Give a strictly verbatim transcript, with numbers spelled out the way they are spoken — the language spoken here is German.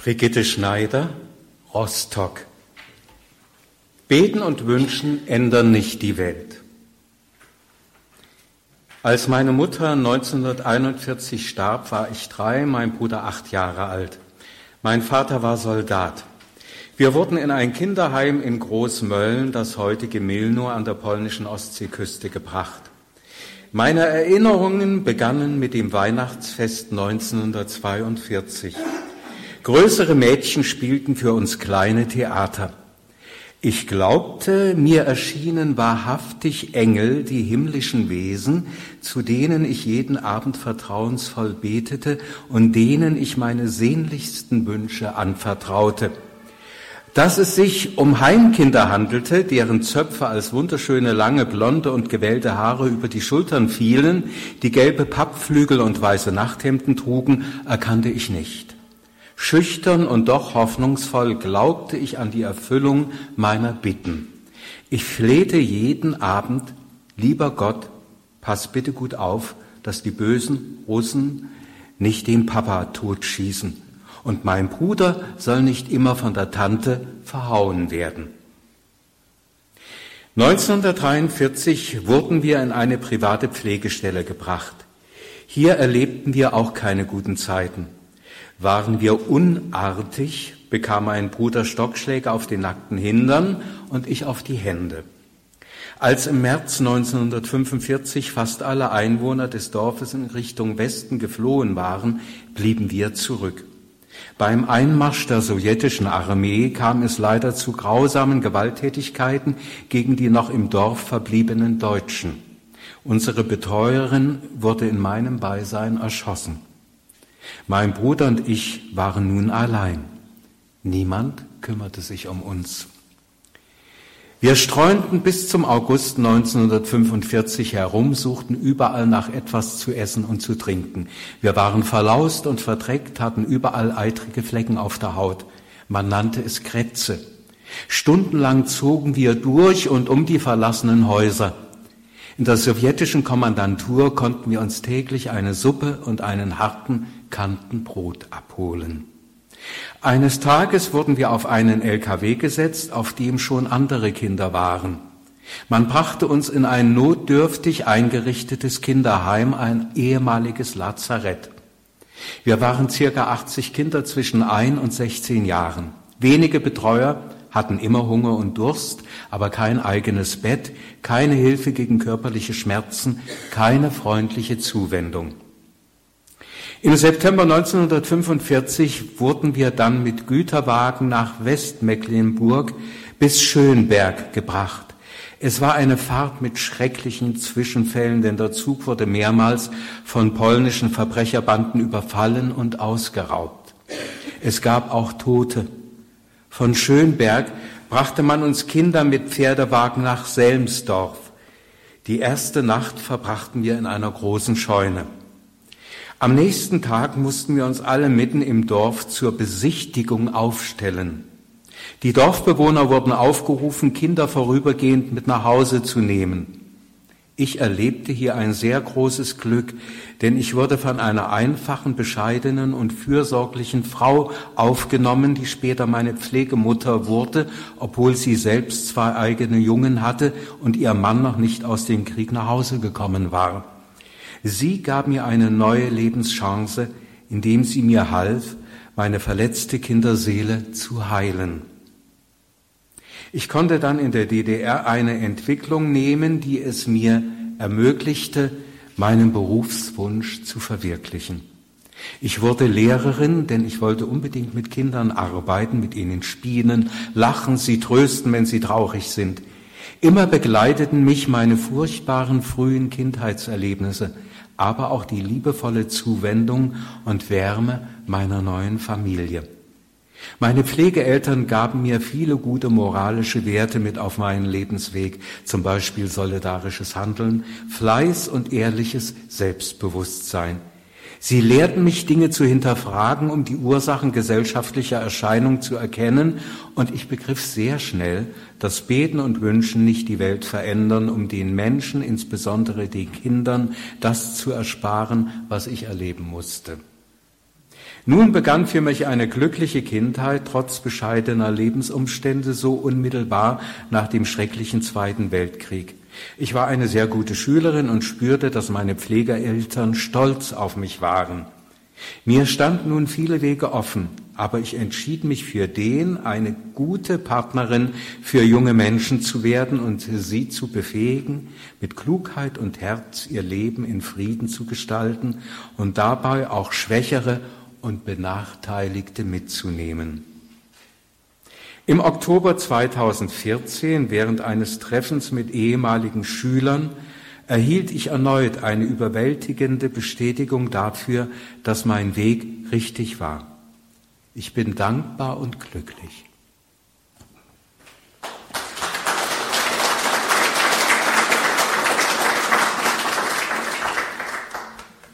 Brigitte Schneider, Rostock. Beten und Wünschen ändern nicht die Welt. Als meine Mutter neunzehnhunderteinundvierzig starb, war ich drei, mein Bruder acht Jahre alt. Mein Vater war Soldat. Wir wurden in ein Kinderheim in Großmölln, das heutige Milnow an der polnischen Ostseeküste, gebracht. Meine Erinnerungen begannen mit dem Weihnachtsfest neunzehnhundertzweiundvierzig. Größere Mädchen spielten für uns kleine Theater. Ich glaubte, mir erschienen wahrhaftig Engel, die himmlischen Wesen, zu denen ich jeden Abend vertrauensvoll betete und denen ich meine sehnlichsten Wünsche anvertraute. Dass es sich um Heimkinder handelte, deren Zöpfe als wunderschöne, lange, blonde und gewellte Haare über die Schultern fielen, die gelbe Pappflügel und weiße Nachthemden trugen, erkannte ich nicht. Schüchtern und doch hoffnungsvoll glaubte ich an die Erfüllung meiner Bitten. Ich flehte jeden Abend: Lieber Gott, pass bitte gut auf, dass die bösen Russen nicht den Papa totschießen und mein Bruder soll nicht immer von der Tante verhauen werden. neunzehnhundertdreiundvierzig wurden wir in eine private Pflegestelle gebracht. Hier erlebten wir auch keine guten Zeiten. Waren wir unartig, bekam mein Bruder Stockschläge auf den nackten Hintern und ich auf die Hände. Als im März neunzehnhundertfünfundvierzig fast alle Einwohner des Dorfes in Richtung Westen geflohen waren, blieben wir zurück. Beim Einmarsch der sowjetischen Armee kam es leider zu grausamen Gewalttätigkeiten gegen die noch im Dorf verbliebenen Deutschen. Unsere Betreuerin wurde in meinem Beisein erschossen. Mein Bruder und ich waren nun allein. Niemand kümmerte sich um uns. Wir streunten bis zum August neunzehnhundertfünfundvierzig herum, suchten überall nach etwas zu essen und zu trinken. Wir waren verlaust und verdreckt, hatten überall eitrige Flecken auf der Haut. Man nannte es Krätze. Stundenlang zogen wir durch und um die verlassenen Häuser. In der sowjetischen Kommandantur konnten wir uns täglich eine Suppe und einen harten Kantenbrot abholen. Eines Tages wurden wir auf einen L K W gesetzt, auf dem schon andere Kinder waren. Man brachte uns in ein notdürftig eingerichtetes Kinderheim, ein ehemaliges Lazarett. Wir waren circa achtzig Kinder zwischen ein und sechzehn Jahren. Wenige Betreuer, hatten immer Hunger und Durst, aber kein eigenes Bett, keine Hilfe gegen körperliche Schmerzen, keine freundliche Zuwendung. Im September neunzehnhundertfünfundvierzig wurden wir dann mit Güterwagen nach Westmecklenburg bis Schönberg gebracht. Es war eine Fahrt mit schrecklichen Zwischenfällen, denn der Zug wurde mehrmals von polnischen Verbrecherbanden überfallen und ausgeraubt. Es gab auch Tote. Von Schönberg brachte man uns Kinder mit Pferdewagen nach Selmsdorf. Die erste Nacht verbrachten wir in einer großen Scheune. Am nächsten Tag mussten wir uns alle mitten im Dorf zur Besichtigung aufstellen. Die Dorfbewohner wurden aufgerufen, Kinder vorübergehend mit nach Hause zu nehmen. Ich erlebte hier ein sehr großes Glück, denn ich wurde von einer einfachen, bescheidenen und fürsorglichen Frau aufgenommen, die später meine Pflegemutter wurde, obwohl sie selbst zwei eigene Jungen hatte und ihr Mann noch nicht aus dem Krieg nach Hause gekommen war. Sie gab mir eine neue Lebenschance, indem sie mir half, meine verletzte Kinderseele zu heilen. Ich konnte dann in der D D R eine Entwicklung nehmen, die es mir ermöglichte, meinen Berufswunsch zu verwirklichen. Ich wurde Lehrerin, denn ich wollte unbedingt mit Kindern arbeiten, mit ihnen spielen, lachen, sie trösten, wenn sie traurig sind. Immer begleiteten mich meine furchtbaren frühen Kindheitserlebnisse, aber auch die liebevolle Zuwendung und Wärme meiner neuen Familie. Meine Pflegeeltern gaben mir viele gute moralische Werte mit auf meinen Lebensweg, zum Beispiel solidarisches Handeln, Fleiß und ehrliches Selbstbewusstsein. Sie lehrten mich, Dinge zu hinterfragen, um die Ursachen gesellschaftlicher Erscheinungen zu erkennen, und ich begriff sehr schnell, dass Beten und Wünschen nicht die Welt verändern, um den Menschen, insbesondere den Kindern, das zu ersparen, was ich erleben musste. Nun begann für mich eine glückliche Kindheit, trotz bescheidener Lebensumstände, so unmittelbar nach dem schrecklichen Zweiten Weltkrieg. Ich war eine sehr gute Schülerin und spürte, dass meine Pflegeeltern stolz auf mich waren. Mir standen nun viele Wege offen, aber ich entschied mich für den, eine gute Partnerin für junge Menschen zu werden und sie zu befähigen, mit Klugheit und Herz ihr Leben in Frieden zu gestalten und dabei auch Schwächere und Benachteiligte mitzunehmen. Im Oktober zweitausendvierzehn, während eines Treffens mit ehemaligen Schülern, erhielt ich erneut eine überwältigende Bestätigung dafür, dass mein Weg richtig war. Ich bin dankbar und glücklich.